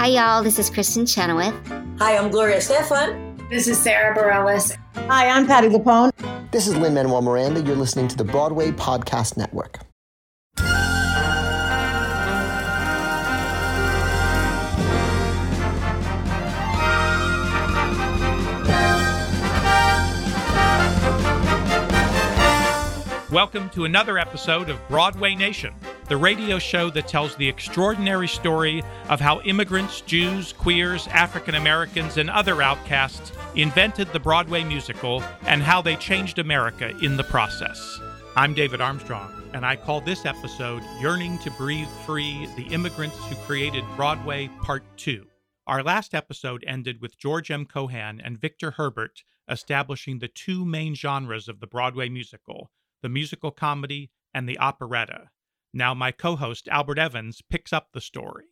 Hi, y'all. This is Kristen Chenoweth. Hi, I'm Gloria Estefan. This is Sarah Bareilles. Hi, I'm Patti LuPone. This is Lin-Manuel Miranda. You're listening to the Broadway Podcast Network. Welcome to another episode of Broadway Nation, the radio show that tells the extraordinary story of how immigrants, Jews, queers, African Americans, and other outcasts invented the Broadway musical and how they changed America in the process. I'm David Armstrong, and I call this episode Yearning to Breathe Free, the Immigrants Who Created Broadway, Part 2. Our last episode ended with George M. Cohan and Victor Herbert establishing the two main genres of the Broadway musical, the musical comedy, and the operetta. Now my co-host, Albert Evans, picks up the story.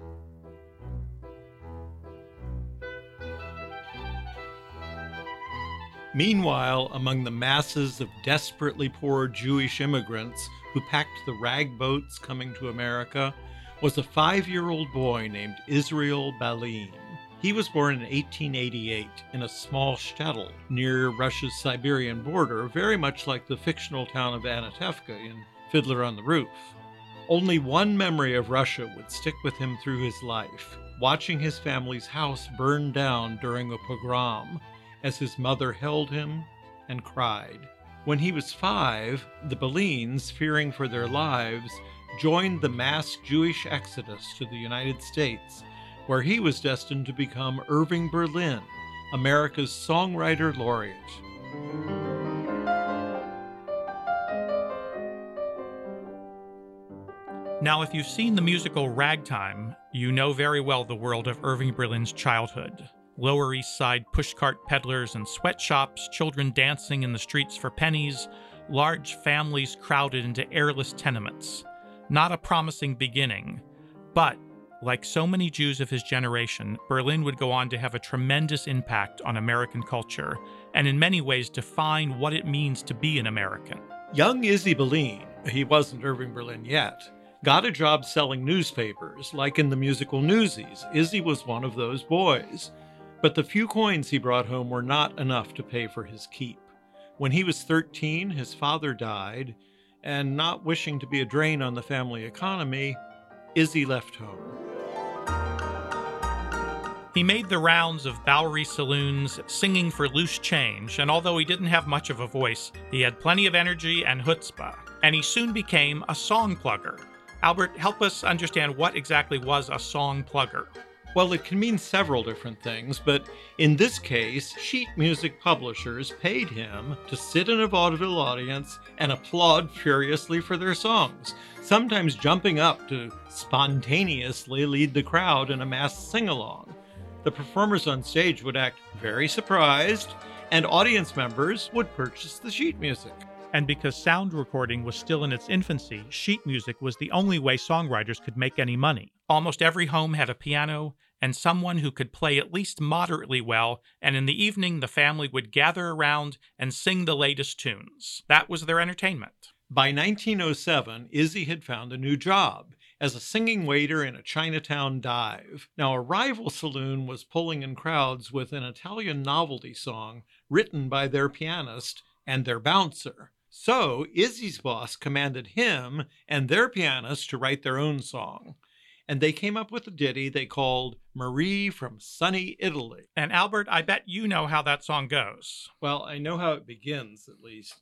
Meanwhile, among the masses of desperately poor Jewish immigrants who packed the rag boats coming to America, was a 5-year-old boy named Israel Balin. He was born in 1888 in a small shtetl near Russia's Siberian border, very much like the fictional town of Anatevka in Fiddler on the Roof. Only one memory of Russia would stick with him through his life, watching his family's house burn down during a pogrom as his mother held him and cried. When he was 5, the Balins, fearing for their lives, joined the mass Jewish exodus to the United States, where he was destined to become Irving Berlin, America's songwriter laureate. Now, if you've seen the musical Ragtime, you know very well the world of Irving Berlin's childhood. Lower East Side pushcart peddlers and sweatshops, children dancing in the streets for pennies, large families crowded into airless tenements. Not a promising beginning, but like so many Jews of his generation, Berlin would go on to have a tremendous impact on American culture, and in many ways define what it means to be an American. Young Izzy Berlin, he wasn't Irving Berlin yet, got a job selling newspapers, like in the musical Newsies. Izzy was one of those boys. But the few coins he brought home were not enough to pay for his keep. When he was 13, his father died, and not wishing to be a drain on the family economy, Izzy left home. He made the rounds of Bowery saloons, singing for loose change, and although he didn't have much of a voice, he had plenty of energy and chutzpah, and he soon became a song plugger. Albert, help us understand what exactly was a song plugger. Well, it can mean several different things, but in this case, sheet music publishers paid him to sit in a vaudeville audience and applaud furiously for their songs, sometimes jumping up to spontaneously lead the crowd in a mass sing-along. The performers on stage would act very surprised, and audience members would purchase the sheet music. And because sound recording was still in its infancy, sheet music was the only way songwriters could make any money. Almost every home had a piano and someone who could play at least moderately well, and in the evening the family would gather around and sing the latest tunes. That was their entertainment. By 1907, Izzy had found a new job as a singing waiter in a Chinatown dive. Now, a rival saloon was pulling in crowds with an Italian novelty song written by their pianist and their bouncer. So, Izzy's boss commanded him and their pianist to write their own song. And they came up with a ditty they called Marie from Sunny Italy. And Albert, I bet you know how that song goes. Well, I know how it begins, at least.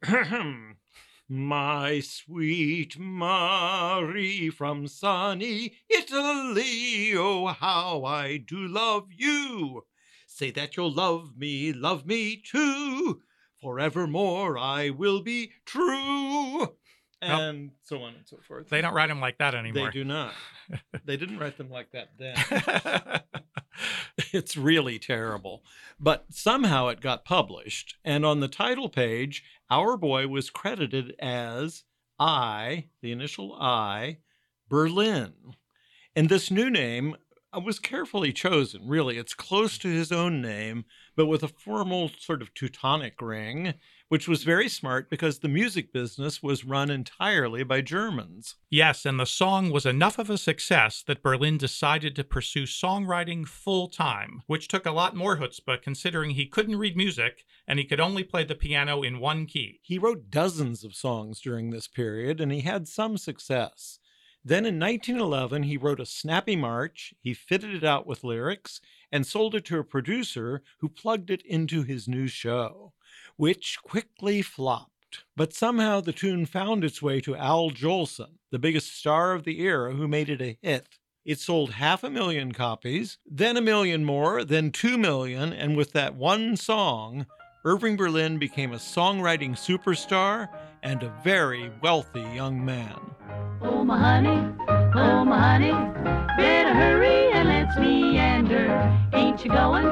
My sweet Marie from sunny Italy, oh, how I do love you. Say that you'll love me too. Forevermore I will be true. And so on and so forth. They don't write them like that anymore. They do not. They didn't write them like that then. It's really terrible. But somehow it got published. And on the title page, our boy was credited as I, the initial I, Berlin. And this new name was carefully chosen, really. It's close to his own name, but with a formal sort of Teutonic ring, which was very smart because the music business was run entirely by Germans. Yes, and the song was enough of a success that Berlin decided to pursue songwriting full-time, which took a lot more chutzpah considering he couldn't read music and he could only play the piano in one key. He wrote dozens of songs during this period, and he had some success. Then in 1911, he wrote a snappy march, he fitted it out with lyrics, and sold it to a producer who plugged it into his new show, which quickly flopped. But somehow the tune found its way to Al Jolson, the biggest star of the era, who made it a hit. It sold 500,000 copies, then 1 million more, then 2 million, and with that one song, Irving Berlin became a songwriting superstar and a very wealthy young man. Oh my honey, better hurry and let's meander. Ain't you going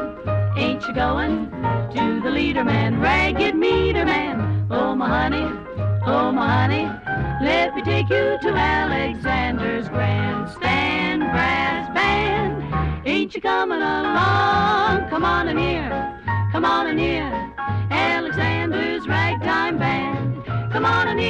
to the leader man, ragged meter man? Oh my honey, let me take you to Alexander's grandstand brass band. Ain't you coming along? Come on in here, Alexander's ragtime band. Come on in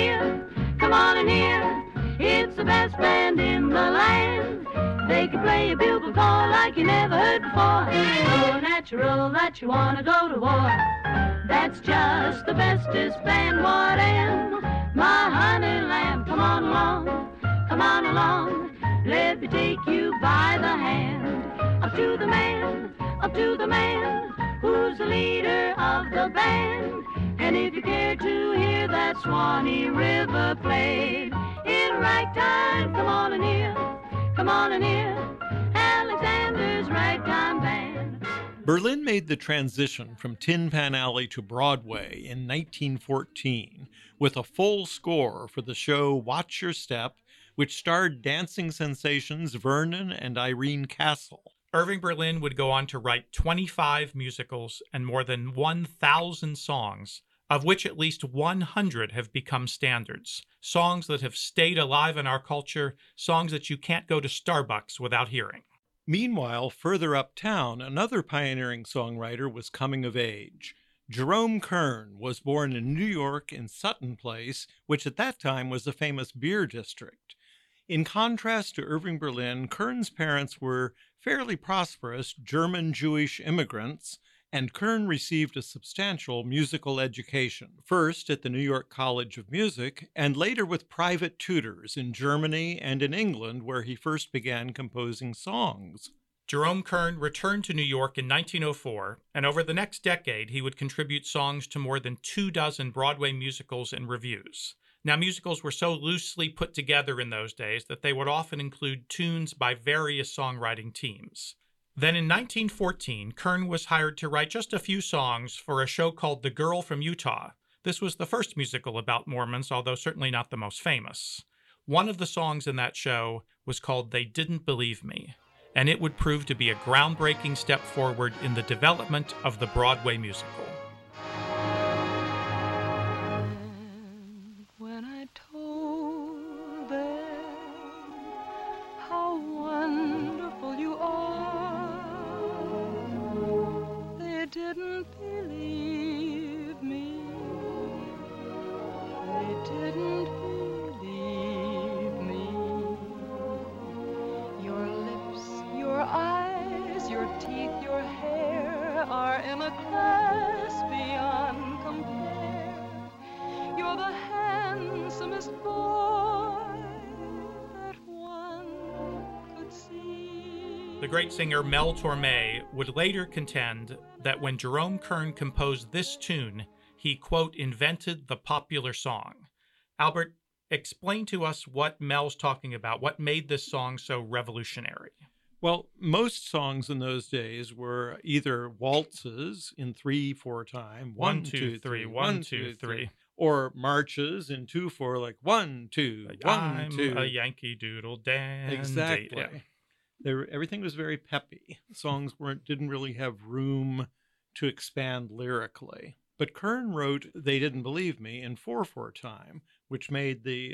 here, it's the best band in the land. They can play a bugle call like you never heard before. So natural that you wanna go to war. That's just the bestest band what am. My honey lamb, come on along, let me take you by the hand. Up to the man, who's the leader of the band. And if you care to hear that Swanee River played in ragtime, come on in here, Alexander's ragtime band. Berlin made the transition from Tin Pan Alley to Broadway in 1914 with a full score for the show Watch Your Step, which starred dancing sensations Vernon and Irene Castle. Irving Berlin would go on to write 25 musicals and more than 1,000 songs, of which at least 100 have become standards. Songs that have stayed alive in our culture, songs that you can't go to Starbucks without hearing. Meanwhile, further uptown, another pioneering songwriter was coming of age. Jerome Kern was born in New York in Sutton Place, which at that time was a famous beer district. In contrast to Irving Berlin, Kern's parents were fairly prosperous German-Jewish immigrants, and Kern received a substantial musical education, first at the New York College of Music, and later with private tutors in Germany and in England, where he first began composing songs. Jerome Kern returned to New York in 1904, and over the next decade he would contribute songs to more than 24 Broadway musicals and revues. Now, musicals were so loosely put together in those days that they would often include tunes by various songwriting teams. Then in 1914, Kern was hired to write just a few songs for a show called The Girl from Utah. This was the first musical about Mormons, although certainly not the most famous. One of the songs in that show was called They Didn't Believe Me, and it would prove to be a groundbreaking step forward in the development of the Broadway musical. When I told them how wonderful you are, they didn't believe me. They didn't believe me. Your lips, your eyes, your teeth, your hair are in a class beyond compare. You're the handsomest boy that one could see. The great singer Mel Torme would later contend that when Jerome Kern composed this tune, he, quote, invented the popular song. Albert, explain to us what Mel's talking about. What made this song so revolutionary? Well, most songs in those days were either waltzes in 3/4 time, 1, 2, 3, 1, 2, 3, or marches in 2/4, like 1, 2, 1, 2. I'm a Yankee Doodle dandy. Exactly. Everything was very peppy. Songs didn't really have room to expand lyrically. But Kern wrote They Didn't Believe Me in 4/4 time, which made the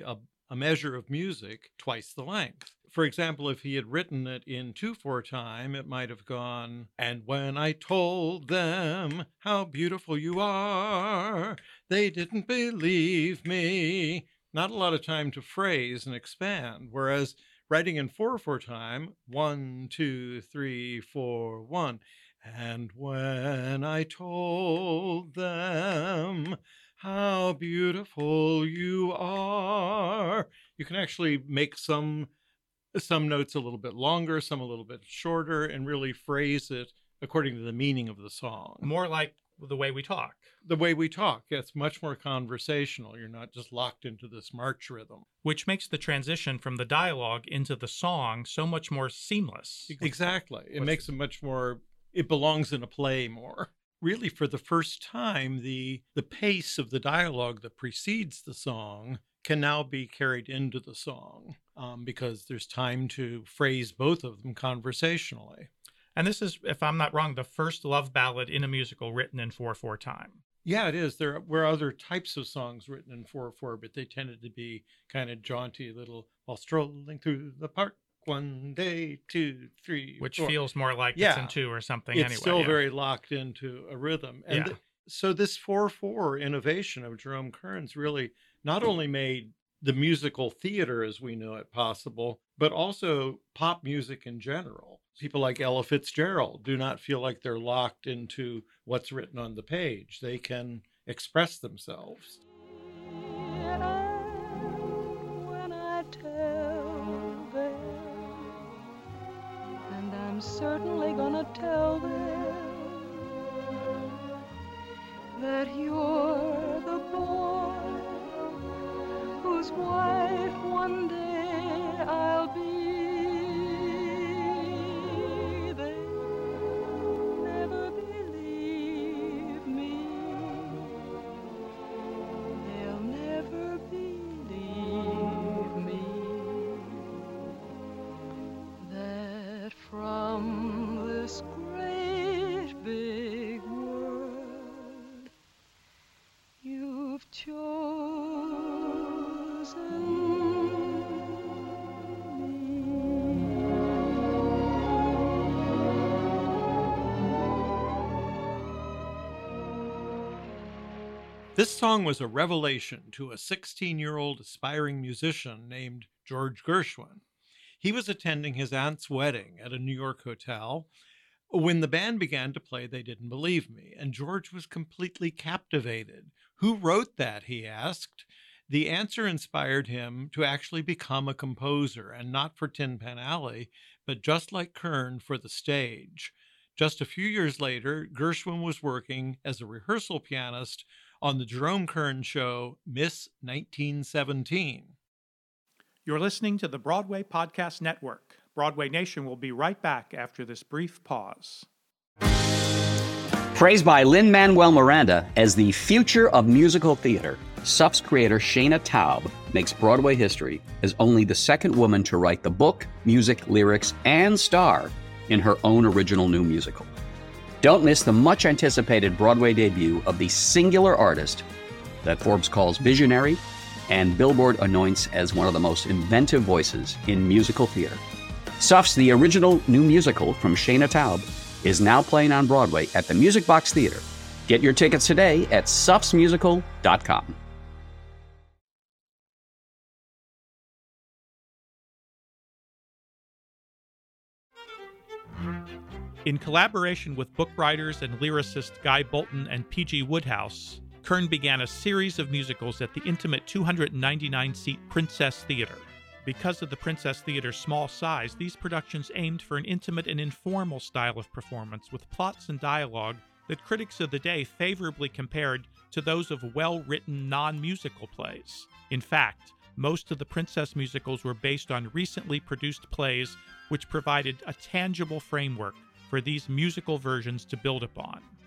a measure of music twice the length. For example, if he had written it in 2/4 time, it might have gone, "And when I told them how beautiful you are, they didn't believe me." Not a lot of time to phrase and expand, whereas writing in 4/4 time, 1, 2, 3, 4, 1. And when I told them how beautiful you are, you can actually make some notes a little bit longer, some a little bit shorter, and really phrase it according to the meaning of the song. More like the way we talk. The way we talk, it's much more conversational. You're not just locked into this march rhythm. Which makes the transition from the dialogue into the song so much more seamless. Exactly. It makes it much more, it belongs in a play more. Really, for the first time, the pace of the dialogue that precedes the song can now be carried into the song because there's time to phrase both of them conversationally. And this is, if I'm not wrong, the first love ballad in a musical written in 4/4 time. Yeah, it is. There were other types of songs written in 4/4, but they tended to be kind of jaunty little, while strolling through the park one day, 2, 3, Which 4. feels more like it's in 2 or something It's anyway. still very locked into a rhythm. And so this 4/4 innovation of Jerome Kern's really not only made the musical theater as we know it possible, but also pop music in general. People like Ella Fitzgerald do not feel like they're locked into what's written on the page. They can express themselves. When I tell them, and I'm certainly gonna tell them, that you're the boy whose wife one day I'll be. They'll never believe me. They'll never believe me. That from this great big world you've chosen This song was a revelation to a 16-year-old aspiring musician named George Gershwin. He was attending his aunt's wedding at a New York hotel. When the band began to play, they didn't believe me, and George was completely captivated. Who wrote that, he asked. The answer inspired him to actually become a composer, and not for Tin Pan Alley, but just like Kern, for the stage. Just a few years later, Gershwin was working as a rehearsal pianist on the Jerome Kern show, Miss 1917. You're listening to the Broadway Podcast Network. Broadway Nation will be right back after this brief pause. Praised by Lin-Manuel Miranda as the future of musical theater, SUF's creator Shana Taub makes Broadway history as only the second woman to write the book, music, lyrics, and star in her own original new musical. Don't miss the much-anticipated Broadway debut of the singular artist that Forbes calls visionary and Billboard anoints as one of the most inventive voices in musical theater. SUF's The Original New Musical from Shana Taub is now playing on Broadway at the Music Box Theater. Get your tickets today at sufsmusical.com. In collaboration with book writers and lyricist Guy Bolton and P.G. Woodhouse, Kern began a series of musicals at the intimate 299-seat Princess Theater. Because of the Princess Theater's small size, these productions aimed for an intimate and informal style of performance with plots and dialogue that critics of the day favorably compared to those of well-written non-musical plays. In fact, most of the Princess musicals were based on recently produced plays which provided a tangible framework for these musical versions to build upon.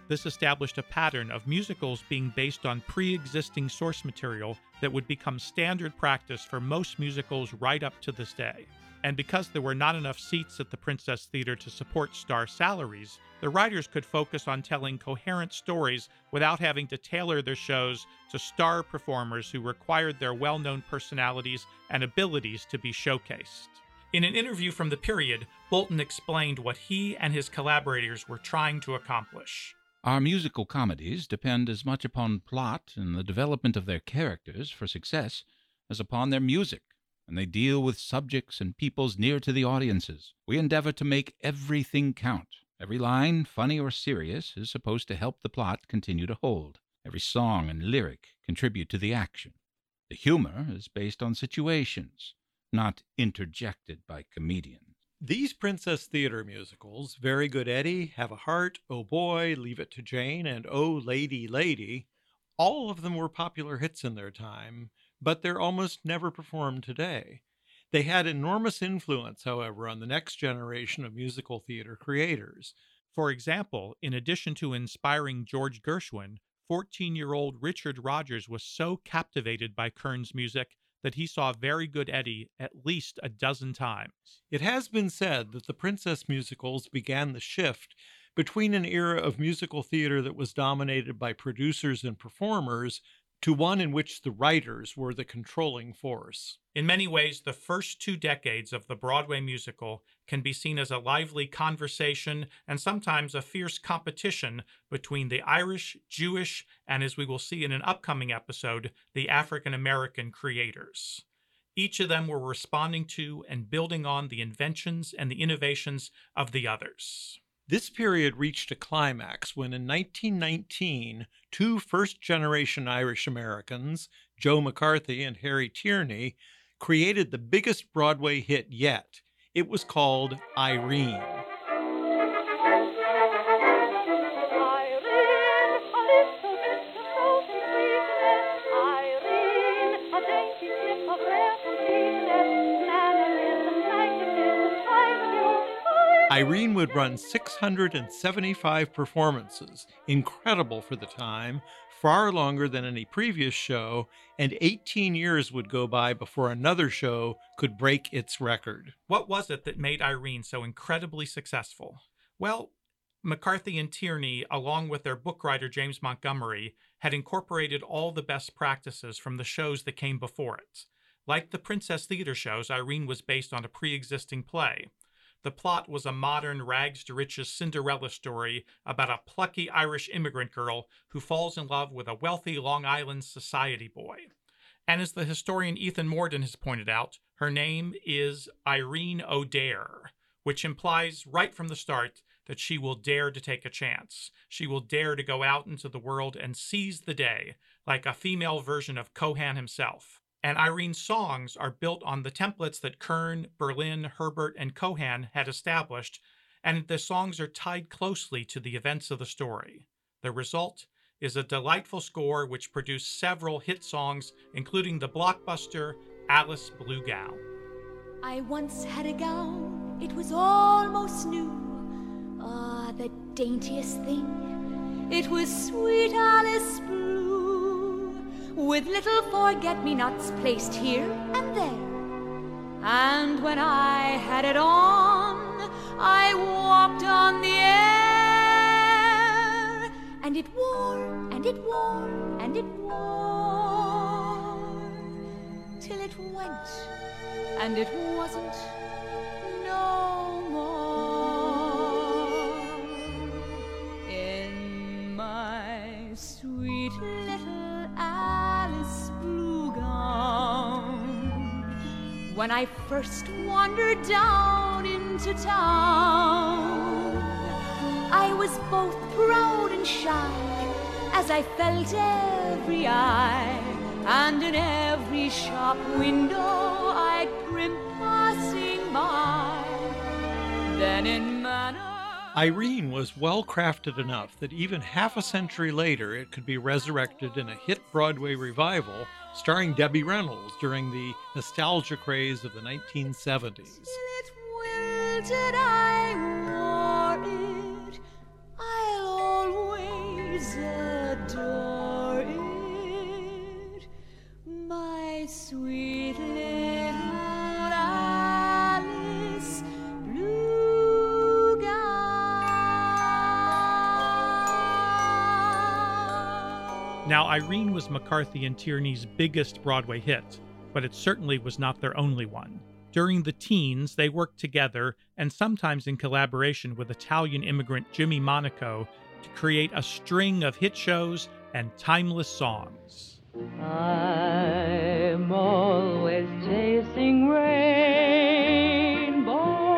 This established a pattern of musicals being based on pre-existing source material that would become standard practice for most musicals right up to this day. And because there were not enough seats at the Princess Theater to support star salaries, the writers could focus on telling coherent stories without having to tailor their shows to star performers who required their well-known personalities and abilities to be showcased. In an interview from the period, Bolton explained what he and his collaborators were trying to accomplish. Our musical comedies depend as much upon plot and the development of their characters for success as upon their music, and they deal with subjects and peoples near to the audiences. We endeavor to make everything count. Every line, funny or serious, is supposed to help the plot continue to hold. Every song and lyric contribute to the action. The humor is based on situations, not interjected by comedians. These Princess Theater musicals, Very Good Eddie, Have a Heart, Oh Boy, Leave It to Jane, and Oh Lady, Lady, all of them were popular hits in their time, but they're almost never performed today. They had enormous influence, however, on the next generation of musical theater creators. For example, in addition to inspiring George Gershwin, 14-year-old Richard Rodgers was so captivated by Kern's music that he saw Very Good Eddie at least a dozen times. It has been said that the Princess musicals began the shift between an era of musical theater that was dominated by producers and performers to one in which the writers were the controlling force. In many ways, the first 2 decades of the Broadway musical can be seen as a lively conversation and sometimes a fierce competition between the Irish, Jewish, and, as we will see in an upcoming episode, the African American creators. Each of them were responding to and building on the inventions and the innovations of the others. This period reached a climax when in 1919, 2 first-generation Irish Americans, Joe McCarthy and Harry Tierney, created the biggest Broadway hit yet. It was called Irene. Irene would run 675 performances, incredible for the time, far longer than any previous show, and 18 years would go by before another show could break its record. What was it that made Irene so incredibly successful? Well, McCarthy and Tierney, along with their book writer James Montgomery, had incorporated all the best practices from the shows that came before it. Like the Princess Theater shows, Irene was based on a pre-existing play. The plot was a modern rags-to-riches Cinderella story about a plucky Irish immigrant girl who falls in love with a wealthy Long Island society boy. And as the historian Ethan Morden has pointed out, her name is Irene O'Dare, which implies right from the start that she will dare to take a chance. She will dare to go out into the world and seize the day, like a female version of Cohan himself. And Irene's songs are built on the templates that Kern, Berlin, Herbert, and Cohan had established, and the songs are tied closely to the events of the story. The result is a delightful score which produced several hit songs, including the blockbuster Alice Blue Gown. I once had a gown, it was almost new. Ah, the daintiest thing, it was sweet Alice Blue, with little forget-me-nots placed here and there. And when I had it on, I walked on the air, and it wore, and it wore, and it wore, till it went, and it wasn't no more. In my sweet little Alice Blue gown, when I first wandered down into town, I was both proud and shy, as I felt every eye, and in every shop window I'd prim passing by. Then in manner Irene was well crafted enough that even half a century later it could be resurrected in a hit Broadway revival starring Debbie Reynolds during the nostalgia craze of the 1970s. till it wilted, I wore it. I'll always Now, Irene was McCarthy and Tierney's biggest Broadway hit, but it certainly was not their only one. During the teens, they worked together, and sometimes in collaboration with Italian immigrant Jimmy Monaco, to create a string of hit shows and timeless songs. I'm always chasing rainbows,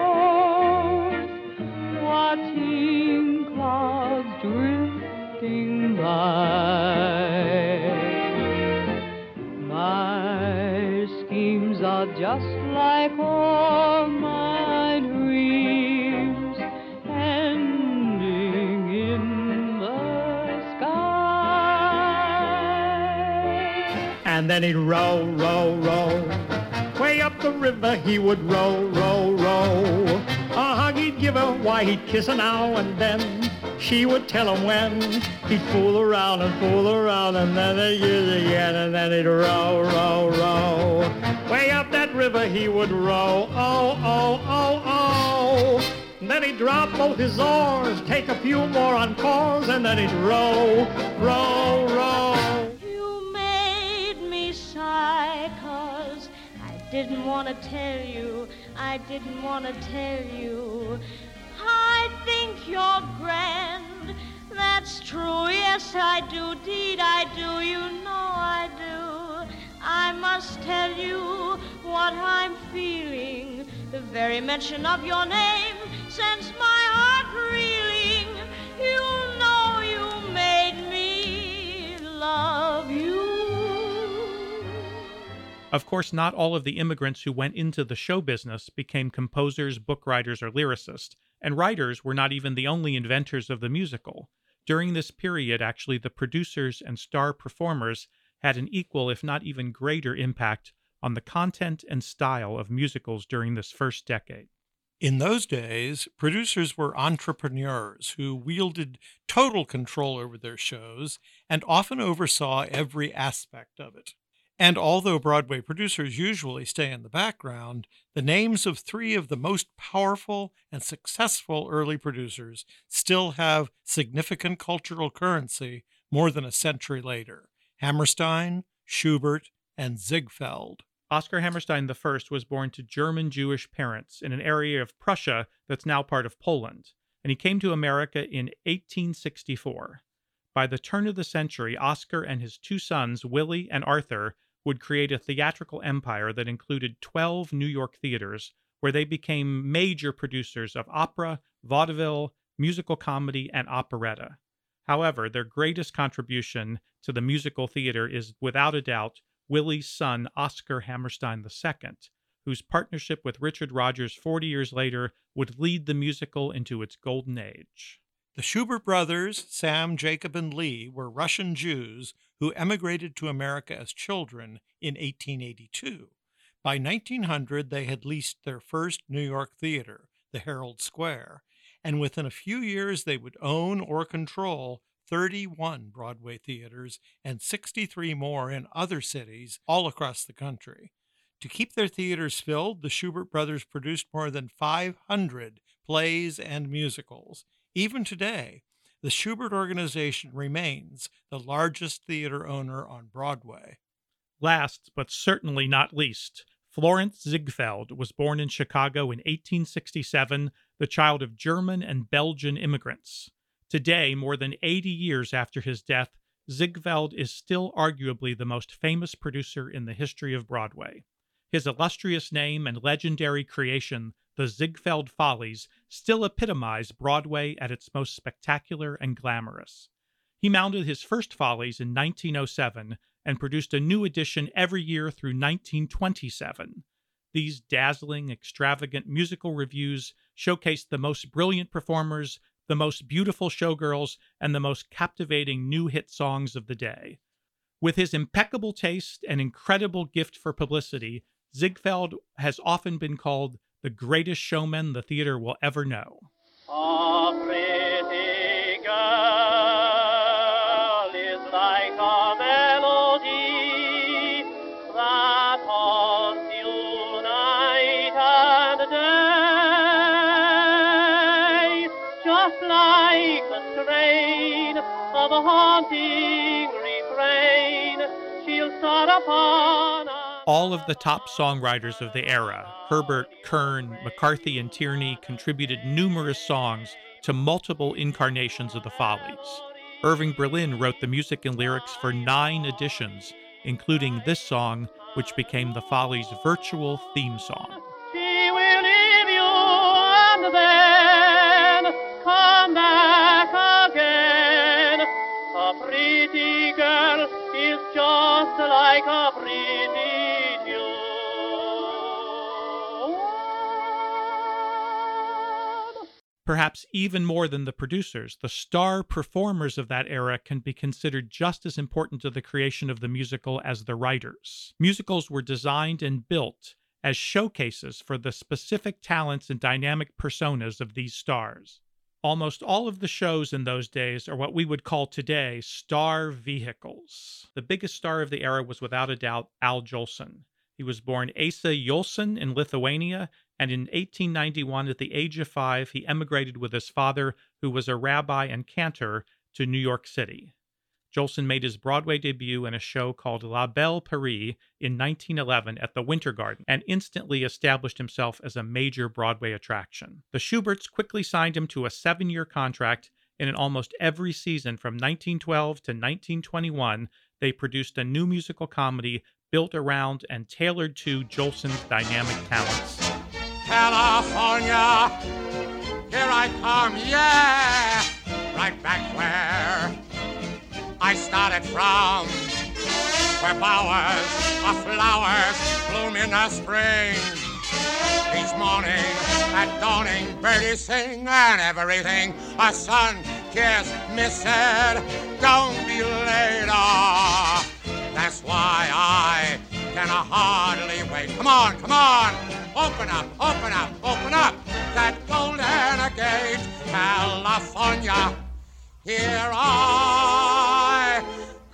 watching clouds drifting by. My schemes are just like all my dreams, ending in the sky. And then he'd row, row, row. Way up the river he would row, row, row. A hug he'd give her, why he'd kiss her now and then. She would tell him when. He'd fool around, and then they'd use again, and then he'd row, row, row. Way up that river he would row, oh, oh, oh, oh. And then he'd drop both his oars, take a few more encores, and then he'd row, row, row. You made me sigh, 'cause I didn't want to tell you, I didn't want to tell you. I think you're grand, that's true, yes I do, deed I do, you know I do. I must tell you what I'm feeling, the very mention of your name sends my heart reeling. You know you made me love you. Of course, not all of the immigrants who went into the show business became composers, book writers, or lyricists, and writers were not even the only inventors of the musical. During this period, actually, the producers and star performers had an equal, if not even greater, impact on the content and style of musicals during this first decade. In those days, producers were entrepreneurs who wielded total control over their shows and often oversaw every aspect of it. And although Broadway producers usually stay in the background, the names of three of the most powerful and successful early producers still have significant cultural currency more than a century later: Hammerstein, Schubert, and Ziegfeld. Oscar Hammerstein I was born to German Jewish parents in an area of Prussia that's now part of Poland, and he came to America in 1864. By the turn of the century, Oscar and his two sons, Willie and Arthur, would create a theatrical empire that included 12 New York theaters, where they became major producers of opera, vaudeville, musical comedy, and operetta. However, their greatest contribution to the musical theater is, without a doubt, Willie's son, Oscar Hammerstein II, whose partnership with Richard Rodgers 40 years later would lead the musical into its golden age. The Schubert brothers, Sam, Jacob, and Lee, were Russian Jews who emigrated to America as children in 1882. By 1900, they had leased their first New York theater, the Herald Square, and within a few years they would own or control 31 Broadway theaters and 63 more in other cities all across the country. To keep their theaters filled, the Schubert brothers produced more than 500 plays and musicals. Even today, the Schubert Organization remains the largest theater owner on Broadway. Last, but certainly not least, Florence Ziegfeld was born in Chicago in 1867, the child of German and Belgian immigrants. Today, more than 80 years after his death, Ziegfeld is still arguably the most famous producer in the history of Broadway. His illustrious name and legendary creation, the Ziegfeld Follies, still epitomize Broadway at its most spectacular and glamorous. He mounted his first Follies in 1907 and produced a new edition every year through 1927. These dazzling, extravagant musical revues showcased the most brilliant performers, the most beautiful showgirls, and the most captivating new hit songs of the day. With his impeccable taste and incredible gift for publicity, Ziegfeld has often been called the greatest showman the theater will ever know. A pretty girl is like a melody that haunts you night and day, just like the strain of a haunting refrain train, she'll start upon us. All of the top songwriters of the era, Herbert, Kern, McCarthy, and Tierney, contributed numerous songs to multiple incarnations of the Follies. Irving Berlin wrote the music and lyrics for 9 editions, including this song, which became the Follies' virtual theme song. She will leave you and then come back again. A pretty girl is just like a pretty dew. Perhaps even more than the producers, the star performers of that era can be considered just as important to the creation of the musical as the writers. Musicals were designed and built as showcases for the specific talents and dynamic personas of these stars. Almost all of the shows in those days are what we would call today star vehicles. The biggest star of the era was without a doubt Al Jolson. He was born Asa Jolson in Lithuania, and in 1891, at the age of 5, he emigrated with his father, who was a rabbi and cantor, to New York City. Jolson made his Broadway debut in a show called La Belle Paris in 1911 at the Winter Garden and instantly established himself as a major Broadway attraction. The Shuberts quickly signed him to a 7-year contract, and in almost every season from 1912 to 1921, they produced a new musical comedy built around and tailored to Jolson's dynamic talents. California, here I come, yeah, right back where I started from, where bowers of flowers bloom in the spring. Each morning at dawning, birdies sing, and everything a sun-kissed miss said, don't be late, that's why I can hardly wait. Come on, open up that golden gate, California, here I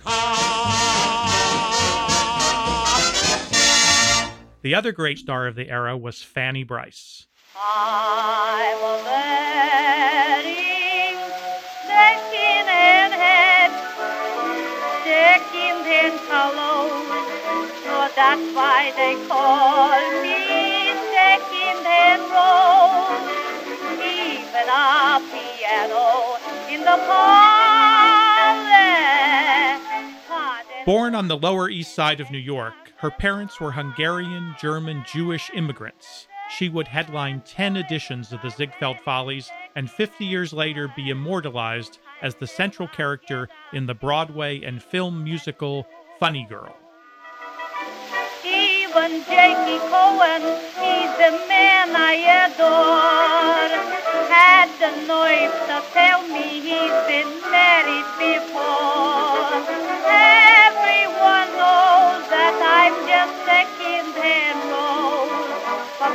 come. The other great star of the era was Fanny Brice. I'm a wedding, second and head, second and cologne, so that's why they call me second hand rose. Even a piano in the parlor. Born on the Lower East Side of New York, her parents were Hungarian, German, Jewish immigrants. She would headline 10 editions of the Ziegfeld Follies and 50 years later be immortalized as the central character in the Broadway and film musical Funny Girl. Even Jakey Cohen, he's the man I adore, had the nerve to tell me he's been married before. Everyone knows that I'm just second-hand rose from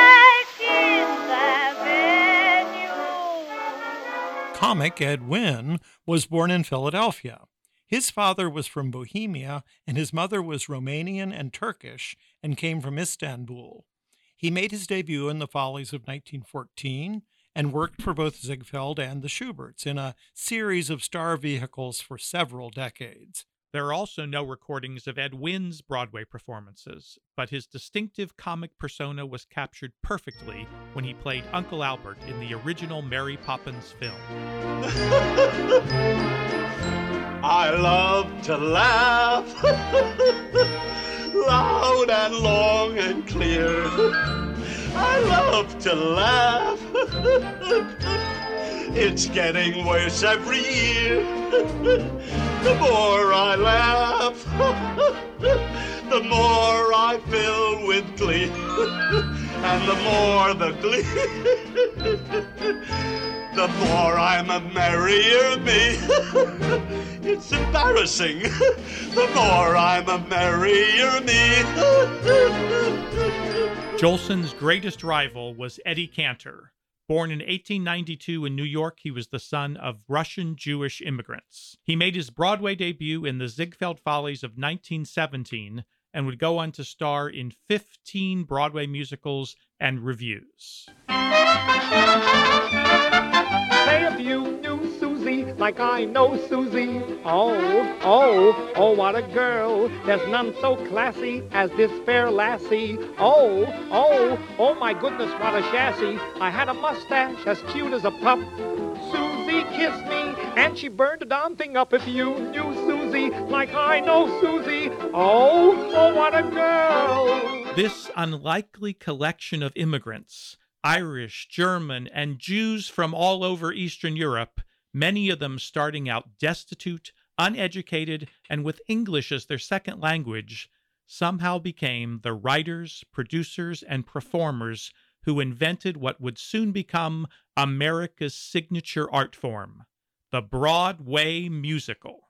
Second Avenue. Comic Ed Wynn was born in Philadelphia. His father was from Bohemia, and his mother was Romanian and Turkish and came from Istanbul. He made his debut in the Follies of 1914 and worked for both Ziegfeld and the Shuberts in a series of star vehicles for several decades. There are also no recordings of Ed Wynn's Broadway performances, but his distinctive comic persona was captured perfectly when he played Uncle Albert in the original Mary Poppins film. I love to laugh, loud and long and clear. I love to laugh. It's getting worse every year. The more I laugh, the more I fill with glee. And the more the glee, the more I'm a merrier me. It's embarrassing. The more I'm a merrier me. Jolson's greatest rival was Eddie Cantor. Born in 1892 in New York, he was the son of Russian Jewish immigrants. He made his Broadway debut in the Ziegfeld Follies of 1917 and would go on to star in 15 Broadway musicals and revues. Say if you knew Susie, like I know Susie. Oh, what a girl. There's none so classy as this fair lassie. Oh, my goodness, what a chassis. I had a mustache as cute as a pup. Susie kissed me, and she burned the darn thing up. If you knew Susie like I know Susie. Oh, what a girl. This unlikely collection of immigrants, Irish, German, and Jews from all over Eastern Europe, many of them starting out destitute, uneducated, and with English as their second language, somehow became the writers, producers, and performers who invented what would soon become America's signature art form, the Broadway musical.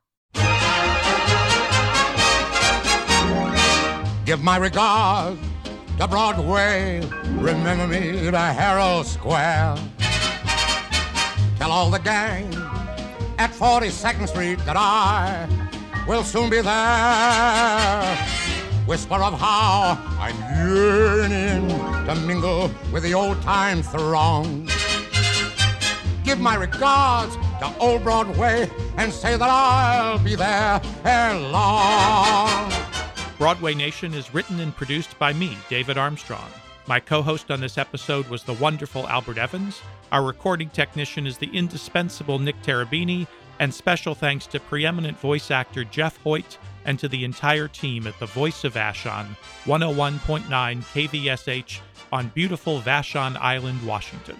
Give my regards to Broadway. Remember me to Herald Square. Tell all the gang at 42nd Street that I will soon be there. Whisper of how I'm yearning to mingle with the old-time throng. Give my regards to old Broadway and say that I'll be there ere long. Broadway Nation is written and produced by me, David Armstrong. My co-host on this episode was the wonderful Albert Evans. Our recording technician is the indispensable Nick Terabini, and special thanks to preeminent voice actor Jeff Hoyt and to the entire team at the Voice of Vashon, 101.9 KVSH on beautiful Vashon Island, Washington.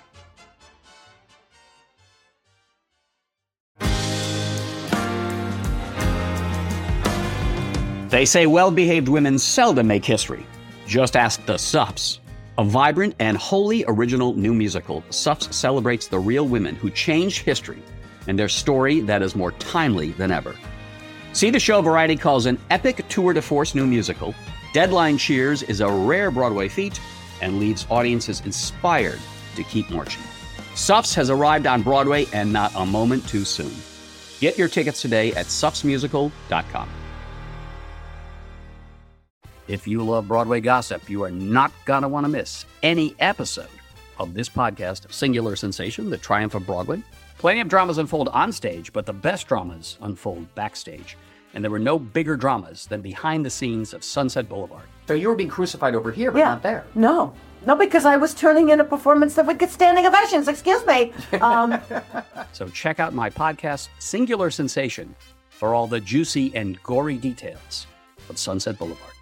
They say well-behaved women seldom make history. Just ask the Suffs. A vibrant and wholly original new musical, Suffs celebrates the real women who changed history and their story that is more timely than ever. See the show Variety calls an epic tour de force new musical. Deadline cheers is a rare Broadway feat and leaves audiences inspired to keep marching. Suffs has arrived on Broadway and not a moment too soon. Get your tickets today at suffsmusical.com. If you love Broadway gossip, you are not going to want to miss any episode of this podcast, Singular Sensation, The Triumph of Broadway. Plenty of dramas unfold on stage, but the best dramas unfold backstage. And there were no bigger dramas than behind the scenes of Sunset Boulevard. So you were being crucified over here, but not there. No, because I was turning in a performance that would get standing ovations. Excuse me. So check out my podcast, Singular Sensation, for all the juicy and gory details of Sunset Boulevard.